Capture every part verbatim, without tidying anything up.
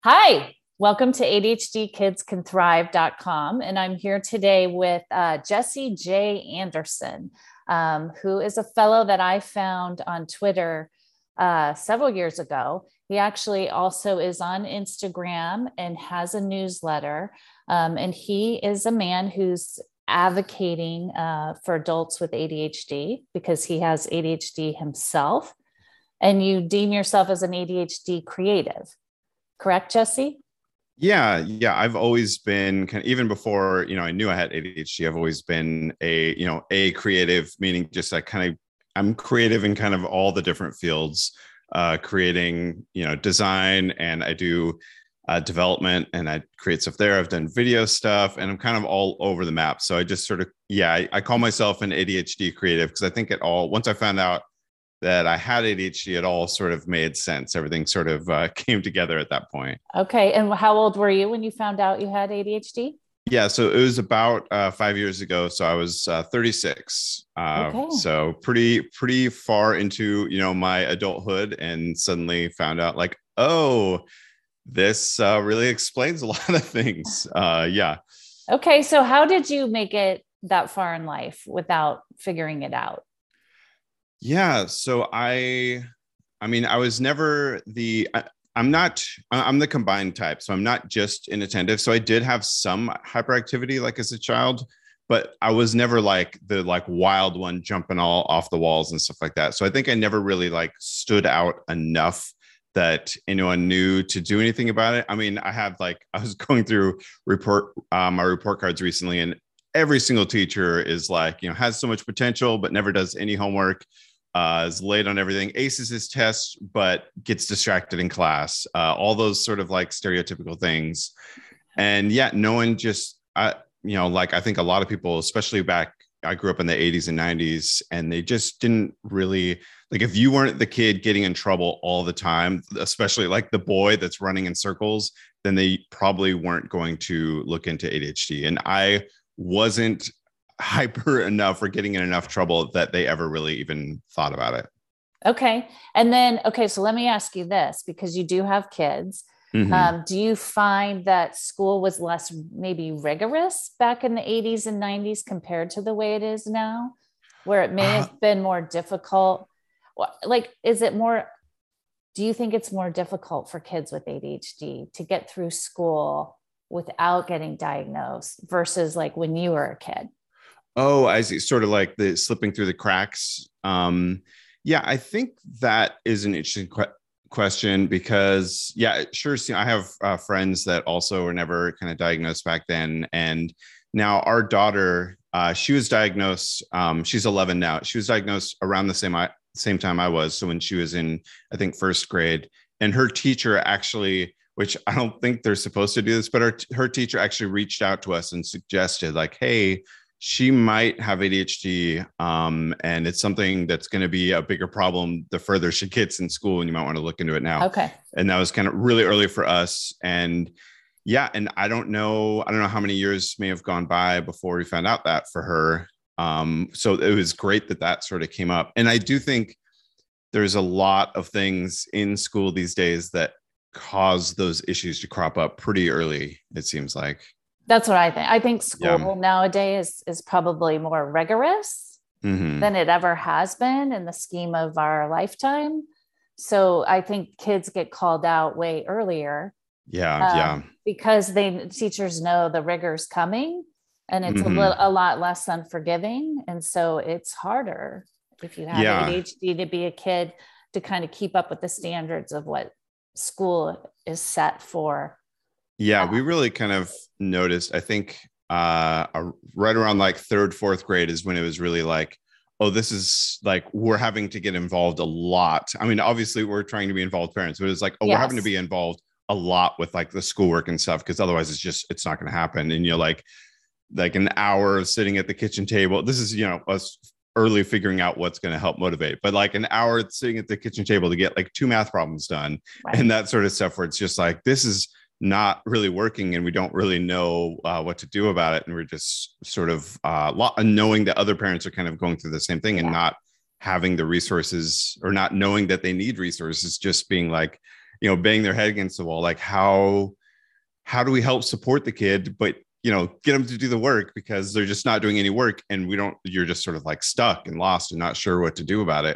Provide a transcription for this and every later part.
Hi, welcome to A D H D kids can thrive dot com. And I'm here today with uh, Jesse J. Anderson, um, who is a fellow that I found on Twitter uh, several years ago. He actually also is on Instagram and has a newsletter. Um, and he is a man who's advocating uh, for adults with A D H D because he has A D H D himself. And you deem yourself as an A D H D creative. Correct, Jesse? Yeah, yeah. I've always been kind of, even before, you know, I knew I had A D H D, I've always been a, you know, a creative, meaning just like kind of, I'm creative in kind of all the different fields, uh, creating, you know, design, and I do uh, development, and I create stuff there. I've done video stuff, and I'm kind of all over the map. So I just sort of, yeah, I, I call myself an A D H D creative because I think it all, once I found out that I had A D H D, it all sort of made sense. Everything sort of uh, came together at that point. Okay. And how old were you when you found out you had A D H D? Yeah, so it was about uh, five years ago. So I was uh, thirty-six. Uh, Okay. so pretty, pretty far into, you know, my adulthood, and suddenly found out like, oh, this uh, really explains a lot of things. Uh, yeah. Okay. So how did you make it that far in life without figuring it out? Yeah. So I, I mean, I was never the, I, I'm not, I'm the combined type. So I'm not just inattentive. So I did have some hyperactivity like as a child, but I was never like the like wild one jumping all off the walls and stuff like that. So I think I never really like stood out enough that anyone knew to do anything about it. I mean, I had like, I was going through report, uh, my report cards recently, and every single teacher is like, you know, has so much potential, but never does any homework. Uh, is late on everything, aces his tests, but gets distracted in class. Uh, all those sort of like stereotypical things. And yeah, no one just, I, you know, like I think a lot of people, especially back, I grew up in the eighties and nineties, and they just didn't really, like if you weren't the kid getting in trouble all the time, especially like the boy that's running in circles, then they probably weren't going to look into A D H D. And I wasn't hyper enough or getting in enough trouble that they ever really even thought about it. Okay. And then, okay. So let me ask you this, because you do have kids. Mm-hmm. Um, do you find that school was less maybe rigorous back in the eighties and nineties compared to the way it is now, where it may Uh, have been more difficult? Like, is it more, do you think it's more difficult for kids with A D H D to get through school without getting diagnosed versus like when you were a kid? oh, I see. Sort of like the slipping through the cracks. Um, yeah, I think that is an interesting que- question because, yeah, it sure. See, I have uh, friends that also were never kind of diagnosed back then, and now our daughter, uh, she was diagnosed. Um, she's eleven now. She was diagnosed around the same I, same time I was. So when she was in, I think, first grade, and her teacher actually, which I don't think they're supposed to do this, but her her teacher actually reached out to us and suggested, like, hey, she might have A D H D, um, and it's something that's going to be a bigger problem the further she gets in school, and you might want to look into it now. Okay. And that was kind of really early for us. And yeah, and I don't know, I don't know how many years may have gone by before we found out that for her. Um, so it was great that that sort of came up. And I do think there's a lot of things in school these days that cause those issues to crop up pretty early, it seems like. That's what I think. I think Yeah. school nowadays is probably more rigorous Mm-hmm. than it ever has been in the scheme of our lifetime. So I think kids get called out way earlier Yeah. Yeah. um, because they teachers know the rigor's coming, and it's a little Mm-hmm. a lot less unforgiving, and so it's harder if you have Yeah. A D H D to be a kid to kind of keep up with the standards of what school is set for. Yeah. Uh, We really kind of noticed, I think, uh, uh, right around like third, fourth grade is when it was really like, oh, this is like, we're having to get involved a lot. I mean, obviously, we're trying to be involved parents, but it's like, oh, we're having to yes. be involved a lot with like the schoolwork and stuff, because otherwise it's just, it's not going to happen. And you're like, like an hour of sitting at the kitchen table. This is, you know, us early figuring out what's going to help motivate, but like an hour sitting at the kitchen table to get like two math problems done Right. and that sort of stuff, where it's just like, this is not really working and we don't really know uh, what to do about it. And we're just sort of uh, knowing that other parents are kind of going through the same thing and Yeah. not having the resources, or not knowing that they need resources, just being like, you know, bang their head against the wall. Like how, how do we help support the kid, but, you know, get them to do the work because they're just not doing any work. And we don't, you're just sort of like stuck and lost and not sure what to do about it.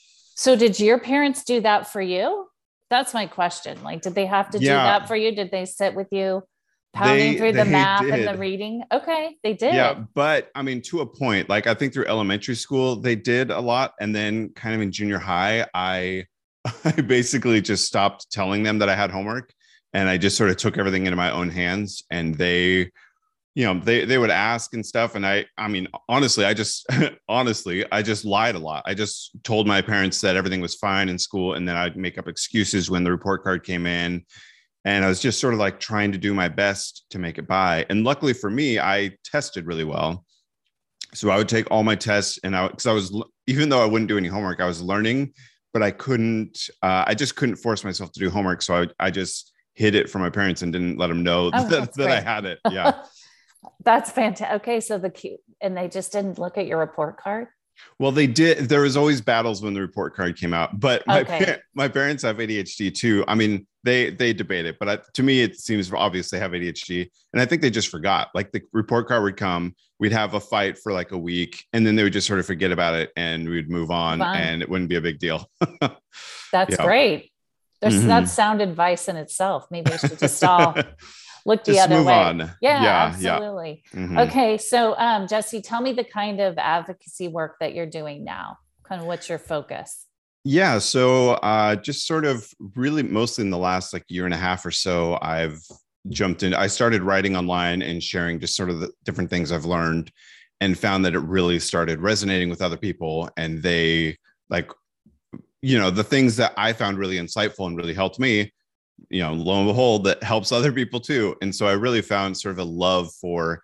So did your parents do that for you? That's my question. Like, did they have to yeah. do that for you? Did they sit with you pounding they, through the math did. and the reading? Okay, they did. Yeah, but I mean, to a point, like I think through elementary school, they did a lot. And then kind of in junior high, I, I basically just stopped telling them that I had homework. And I just sort of took everything into my own hands, and they, you know, they, they would ask and stuff. And I, I mean, honestly, I just, honestly, I just lied a lot. I just told my parents that everything was fine in school. And then I'd make up excuses when the report card came in. And I was just sort of like trying to do my best to make it by. And luckily for me, I tested really well. So I would take all my tests, and I, cause I was, even though I wouldn't do any homework, I was learning, but I couldn't, uh, I just couldn't force myself to do homework. So I, I just hid it from my parents and didn't let them know oh, that, that I had it. Yeah. That's fantastic. Okay. So the cute, and they just didn't look at your report card. Well, they did. There was always battles when the report card came out, but my, okay. par- my parents have A D H D too. I mean, they, they debate it, but I, to me, it seems obvious they have A D H D, and I think they just forgot. Like the report card would come, we'd have a fight for like a week, and then they would just sort of forget about it, and we'd move on, Fun. and it wouldn't be a big deal. That's yeah. great. There's mm-hmm. That's sound advice in itself. Maybe we should just all look the just other move way. On. Yeah, yeah, absolutely. Yeah. Mm-hmm. Okay. So, um, Jesse, tell me the kind of advocacy work that you're doing now. Kind of what's your focus? Yeah. So, uh, just sort of really mostly in the last like year and a half or so, I've jumped in. I started writing online and sharing just sort of the different things I've learned, and found that it really started resonating with other people. And they like, you know, the things that I found really insightful and really helped me, you know, lo and behold, that helps other people too. And so I really found sort of a love for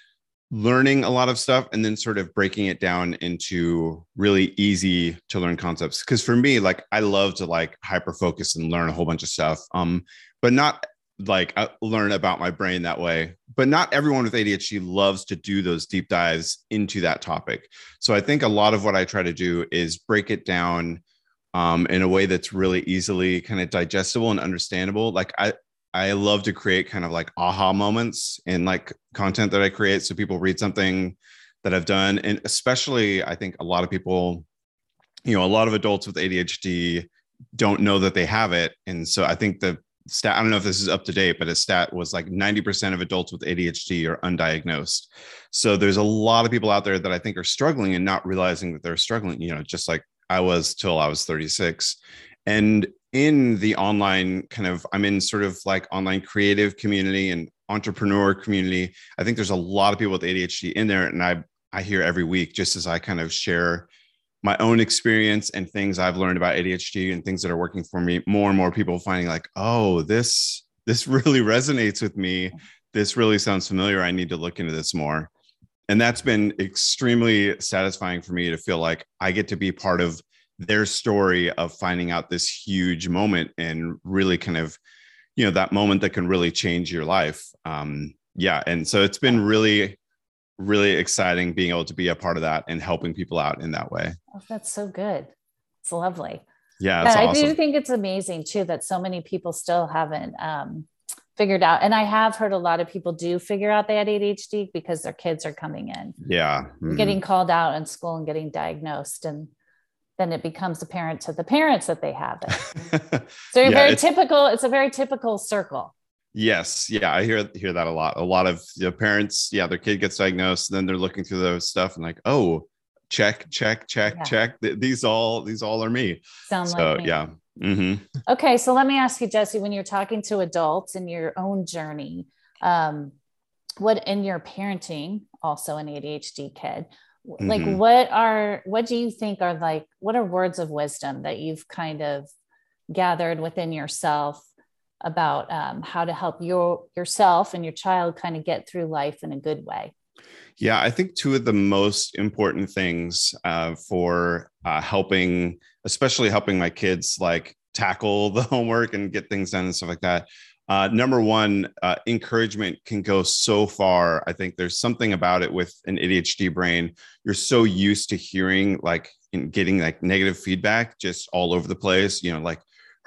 learning a lot of stuff and then sort of breaking it down into really easy to learn concepts. Because for me, like I love to like hyper focus and learn a whole bunch of stuff, um, but not like I learn about my brain that way. But not everyone with A D H D loves to do those deep dives into that topic. So I think a lot of what I try to do is break it down um, in a way that's really easily kind of digestible and understandable. Like I, I love to create kind of like aha moments in like content that I create. So people read something that I've done. And especially, I think a lot of people, you know, a lot of adults with A D H D don't know that they have it. And so I think the stat, I don't know if this is up to date, but a stat was like ninety percent of adults with A D H D are undiagnosed. So there's a lot of people out there that I think are struggling and not realizing that they're struggling, you know, just like I was till I was thirty-six. And in the online kind of, I'm in sort of like online creative community and entrepreneur community. I think there's a lot of people with A D H D in there. And I, I hear every week, just as I kind of share my own experience and things I've learned about A D H D and things that are working for me, more and more people finding like, oh, this, this really resonates with me. This really sounds familiar. I need to look into this more. And that's been extremely satisfying for me to feel like I get to be part of their story of finding out this huge moment and really kind of, you know, that moment that can really change your life. Um, yeah. And so it's been really, really exciting being able to be a part of that and helping people out in that way. Oh, that's so good. It's lovely. Yeah. It's and awesome. I do think it's amazing too, that so many people still haven't, um, figured out. And I have heard a lot of people do figure out they had A D H D because their kids are coming in, yeah, mm-hmm. getting called out in school and getting diagnosed. And then it becomes apparent to the parents that they have it. So you're yeah, very typical. It's a very typical circle. Yes. Yeah. I hear, hear that a lot. A lot of the parents, yeah, their kid gets diagnosed and then they're looking through those stuff and like, oh, check, check, check, yeah. check. These all, these all are me. Sound so, like me. Yeah. Mm-hmm. Okay. So let me ask you, Jesse, when you're talking to adults in your own journey, um, what in your parenting, also an A D H D kid, like mm-hmm. what are, what do you think are like, what are words of wisdom that you've kind of gathered within yourself about um, how to help your yourself and your child kind of get through life in a good way? Yeah, I think two of the most important things uh, for uh, helping, especially helping my kids like tackle the homework and get things done and stuff like that. Uh, number one, uh, encouragement can go so far. I think there's something about it with an A D H D brain. You're so used to hearing like and getting like negative feedback just all over the place, you know, like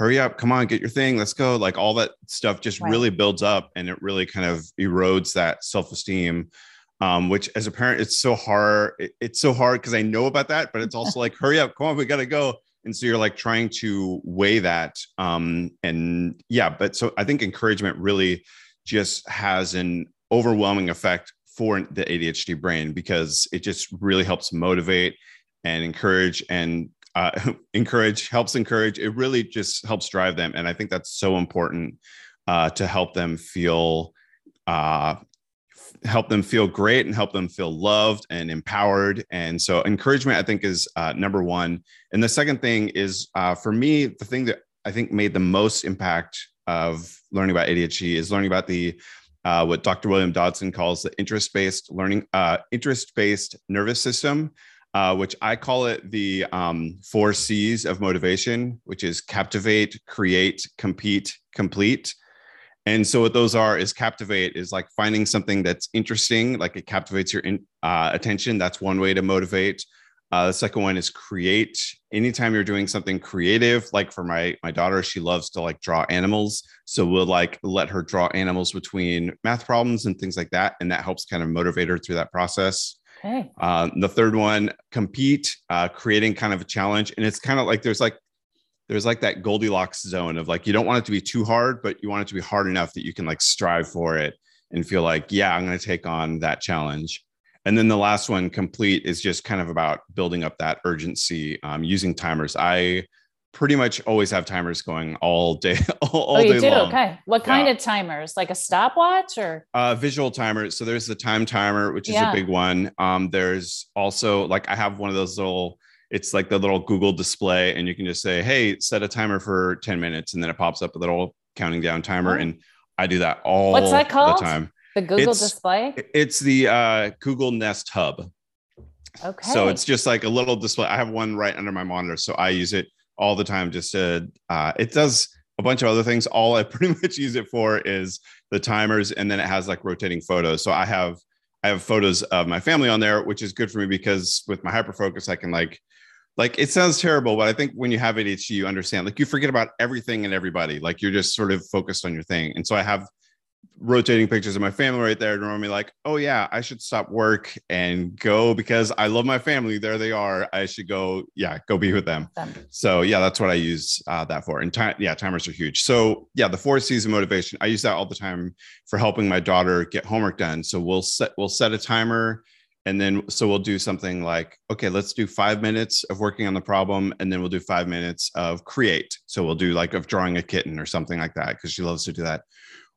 hurry up, come on, get your thing, let's go. Like all that stuff just Right. really builds up, and it really kind of erodes that self-esteem. Um, which as a parent, it's so hard. It, it's so hard because I know about that, but it's also like, hurry up, come on, we gotta go. And so you're like trying to weigh that. Um, and yeah, but so I think encouragement really just has an overwhelming effect for the A D H D brain, because it just really helps motivate and encourage and uh, encourage, helps encourage. It really just helps drive them. And I think that's so important uh, to help them feel, uh, help them feel great and help them feel loved and empowered. And so encouragement, I think, is uh, number one. And the second thing is, uh, for me, the thing that I think made the most impact of learning about A D H D is learning about the uh, what Doctor William Dodson calls the interest-based learning, uh, interest-based nervous system, uh, which I call it the um, four C's of motivation, which is captivate, create, compete, complete. And so what those are is captivate is like finding something that's interesting, like it captivates your in, uh, attention. That's one way to motivate. Uh, the second one is create. Anytime you're doing something creative, like for my my daughter, she loves to like draw animals. So we'll like let her draw animals between math problems and things like that. And that helps kind of motivate her through that process. Okay. Um, the third one, compete, uh, creating kind of a challenge. And it's kind of like there's like there's like that Goldilocks zone of like, you don't want it to be too hard, but you want it to be hard enough that you can like strive for it and feel like, yeah, I'm going to take on that challenge. And then the last one, complete, is just kind of about building up that urgency, um, using timers. I pretty much always have timers going all day, all, all oh, you day do? long. Okay. What kind Yeah. of timers? Like a stopwatch or? Uh, visual timer. So there's the time timer, which is Yeah. a big one. Um, there's also like, I have one of those little, it's like the little Google display, and you can just say, hey, set a timer for ten minutes. And then it pops up a little counting down timer. Oh. And I do that all What's that called? the time. The Google It's, display? it's the uh, Google Nest Hub. Okay. So it's just like a little display. I have one right under my monitor, so I use it all the time. Just to, uh, it does a bunch of other things. All I pretty much use it for is the timers, and then it has like rotating photos. So I have I have photos of my family on there, which is good for me because with my hyperfocus, I can like like it sounds terrible, but I think when you have A D H D, you understand like you forget about everything and everybody. Like you're just sort of focused on your thing. And so I have rotating pictures of my family right there to remind me like, oh yeah, I should stop work and go because I love my family. There they are. I should go. Yeah. Go be with them. them. So yeah, that's what I use uh, that for. And time, yeah, timers are huge. So yeah, the four C's of motivation, I use that all the time for helping my daughter get homework done. So we'll set, we'll set a timer, and then, so we'll do something like, okay, let's do five minutes of working on the problem. And then we'll do five minutes of create. So we'll do like of drawing a kitten or something like that, because she loves to do that.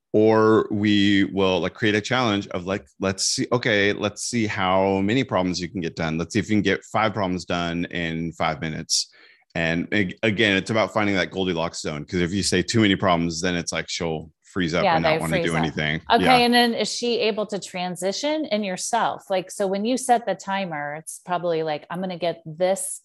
Or we will like create a challenge of like, let's see, okay, let's see how many problems you can get done. Let's see if you can get five problems done in five minutes. And again, it's about finding that Goldilocks zone. Because if you say too many problems, then it's like she'll freeze up yeah, and not want to do up. anything. Okay. Yeah. And then is she able to transition in yourself? Like, so when you set the timer, it's probably like, I'm going to get this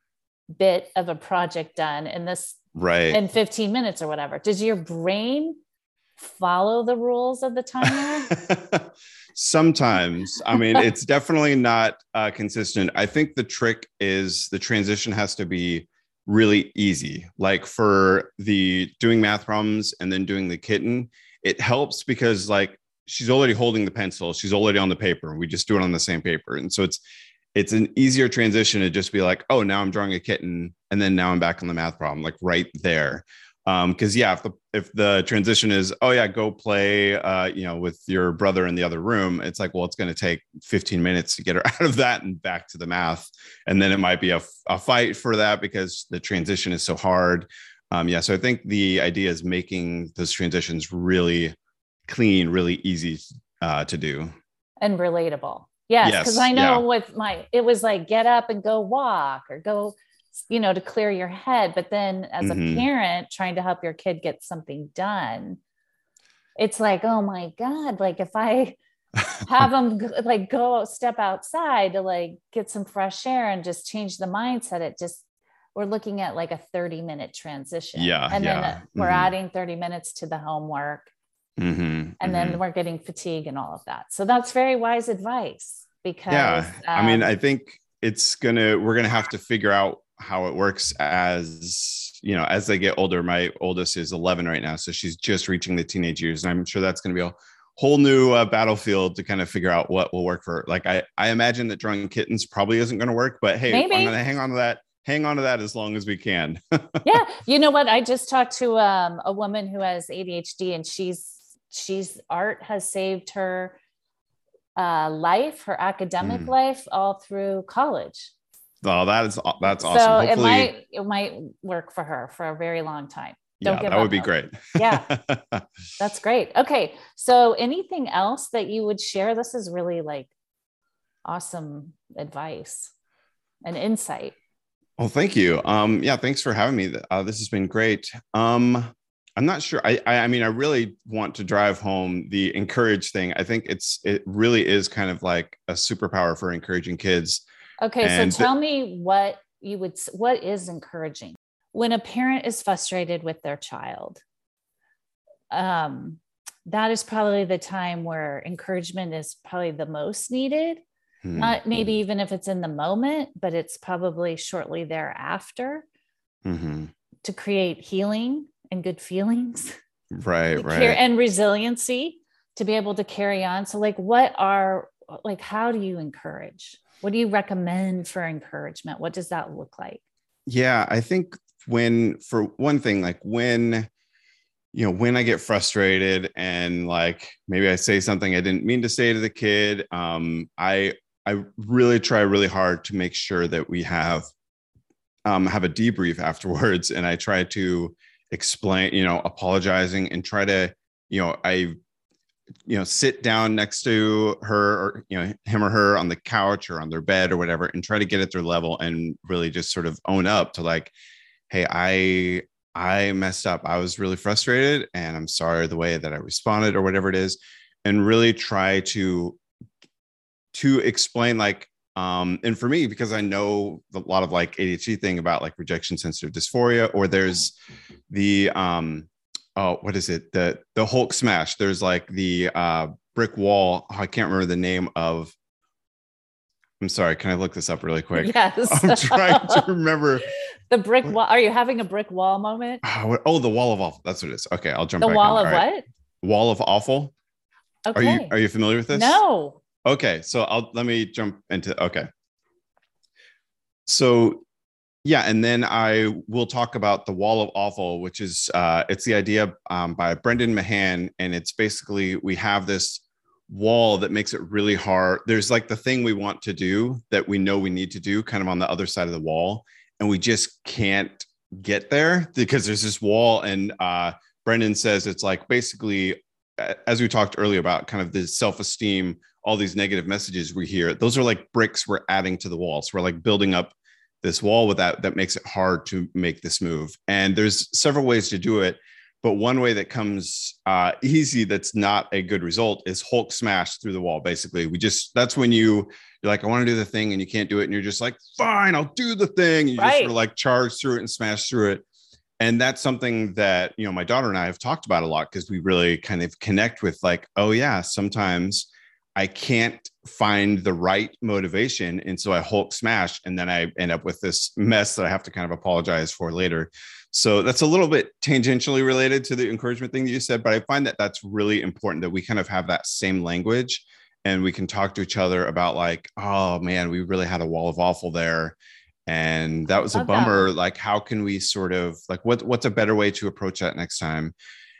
bit of a project done in this right in fifteen minutes or whatever. Does your brain follow the rules of the timer? Sometimes. I mean, it's definitely not uh, consistent. I think the trick is the transition has to be really easy. Like for the doing math problems and then doing the kitten, it helps because like she's already holding the pencil, she's already on the paper. We just do it on the same paper. And so it's it's an easier transition to just be like, oh, now I'm drawing a kitten, and then now I'm back on the math problem, like right there. Um, because yeah, if the if the transition is, oh yeah, go play uh, you know, with your brother in the other room, it's like, well, it's going to take fifteen minutes to get her out of that and back to the math. And then it might be a, a fight for that because the transition is so hard. Um, yeah, so I think the idea is making those transitions really clean, really easy uh, to do. And relatable. Yes, because yes, I know yeah. with my, it was like, get up and go walk or go, you know, to clear your head. But then as mm-hmm. a parent trying to help your kid get something done, it's like, oh my God, like if I have them like go step outside to like get some fresh air and just change the mindset, it just, we're looking at like a thirty minute transition. Yeah. And yeah. then we're mm-hmm. adding thirty minutes to the homework. Mm-hmm. And mm-hmm. then we're getting fatigue and all of that. So that's very wise advice because yeah, um, I mean, I think it's gonna, we're gonna have to figure out how it works as you know, as they get older, my oldest is eleven right now. So she's just reaching the teenage years. And I'm sure that's going to be a whole new uh, battlefield to kind of figure out what will work for her. Like, I, I imagine that drawing kittens probably isn't going to work, but hey, Maybe. I'm going to hang on to that, hang on to that as long as we can. Yeah. You know what? I just talked to um, a woman who has A D H D, and she's, she's art has saved her uh, life, her academic mm. life, all through college. Oh, that is, that's awesome. So Hopefully, it might, it might work for her for a very long time. Don't yeah, give that up would be hope. great. Yeah, that's great. Okay. So anything else that you would share? This is really like awesome advice and insight. Well, thank you. Um, yeah, thanks for having me. Uh, this has been great. Um, I'm not sure. I, I, I mean, I really want to drive home the encourage thing. I think it's, it really is kind of like a superpower for encouraging kids. Okay. And so tell me what you would, what is encouraging? When a parent is frustrated with their child, um, that is probably the time where encouragement is probably the most needed. Mm-hmm. Not maybe even if it's in the moment, but it's probably shortly thereafter mm-hmm. to create healing and good feelings. Right, right. Care and resiliency to be able to carry on. So like, what are, like, how do you encourage? What do you recommend for encouragement? What does that look like? Yeah, I think when, for one thing, like when, you know, when I get frustrated and like, maybe I say something I didn't mean to say to the kid, um, I, I really try really hard to make sure that we have, um, have a debrief afterwards. And I try to explain, you know, apologizing and try to, you know, I, you know, sit down next to her or, you know, him or her on the couch or on their bed or whatever, and try to get at their level and really just sort of own up to like, hey, I, I messed up. I was really frustrated and I'm sorry the way that I responded or whatever it is. And really try to, to explain like, um, and for me, because I know a lot of like A D H D thing about like rejection sensitive dysphoria, or there's the, um, oh, what is it? The, the Hulk smash. There's like the, uh, brick wall. Oh, I can't remember the name of, I'm sorry. Can I look this up really quick? Yes. I'm trying to remember. The brick wall. Are you having a brick wall moment? Oh, what, oh, the wall of awful. That's what it is. Okay. I'll jump the back wall on. of right. what? Wall of awful. Okay. Are you, are you familiar with this? No. Okay. So I'll, let me jump into, okay. So yeah. And then I will talk about the wall of awful, which is, uh, it's the idea um, by Brendan Mahan. And it's basically, we have this wall that makes it really hard. There's like the thing we want to do that we know we need to do kind of on the other side of the wall. And we just can't get there because there's this wall. And uh, Brendan says it's like basically, as we talked earlier about kind of the self-esteem, all these negative messages we hear, those are like bricks we're adding to the wall. So we're like building up this wall with that, that makes it hard to make this move. And there's several ways to do it. But one way that comes uh, easy, that's not a good result, is Hulk smash through the wall. Basically, we just, that's when you, you're like, I want to do the thing and you can't do it. And you're just like, fine, I'll do the thing. You right. just sort of like charge through it and smash through it. And that's something that, you know, my daughter and I have talked about a lot because we really kind of connect with like, oh yeah, sometimes I can't find the right motivation. And so I Hulk smash and then I end up with this mess that I have to kind of apologize for later. So that's a little bit tangentially related to the encouragement thing that you said, but I find that that's really important that we kind of have that same language and we can talk to each other about like, oh man, we really had a wall of awful there. And that was a bummer. That. Like, how can we sort of like, what, what's a better way to approach that next time?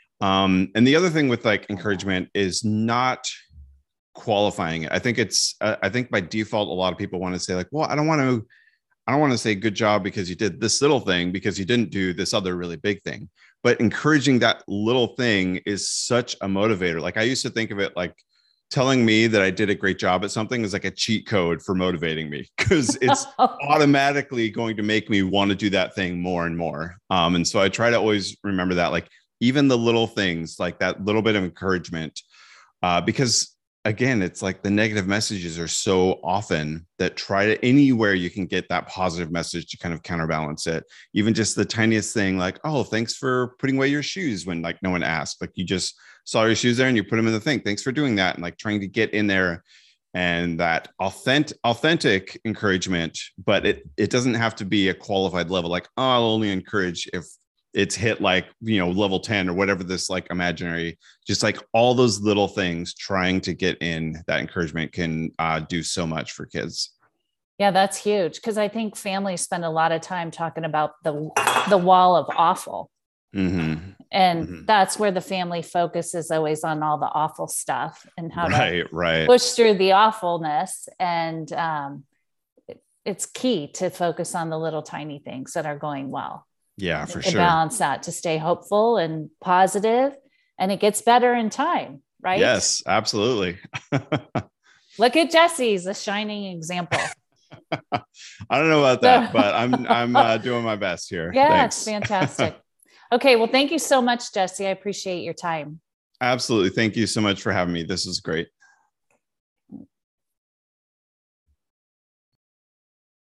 Um, and the other thing with like encouragement is not qualifying it. I think it's, uh, I think by default, a lot of people want to say like, well, I don't want to, I don't want to say good job because you did this little thing because you didn't do this other really big thing. But encouraging that little thing is such a motivator. Like I used to think of it like telling me that I did a great job at something is like a cheat code for motivating me because it's automatically going to make me want to do that thing more and more. Um, and so I try to always remember that, like even the little things, like that little bit of encouragement, uh, because again, it's like the negative messages are so often that try to anywhere you can get that positive message to kind of counterbalance it. Even just the tiniest thing like, oh, thanks for putting away your shoes when like no one asked, like you just saw your shoes there and you put them in the thing. Thanks for doing that. And like trying to get in there and that authentic, authentic encouragement, but it, it doesn't have to be a qualified level. Like, oh, I'll only encourage if it's hit like, you know, level ten or whatever this like imaginary, just like all those little things trying to get in that encouragement can uh, do so much for kids. Yeah, that's huge. Cause I think families spend a lot of time talking about the, the wall of awful. Mm-hmm. And mm-hmm. that's where the family focus is always on all the awful stuff and how right, to right. push through the awfulness. And um, it, it's key to focus on the little tiny things that are going well. Yeah, for to sure. Balance that, to stay hopeful and positive, and it gets better in time, right? Yes, absolutely. Look at Jesse's a shining example. I don't know about that, but I'm I'm uh, doing my best here. Yeah, Thanks. it's fantastic. Okay, well, thank you so much, Jesse. I appreciate your time. Absolutely. Thank you so much for having me. This is great.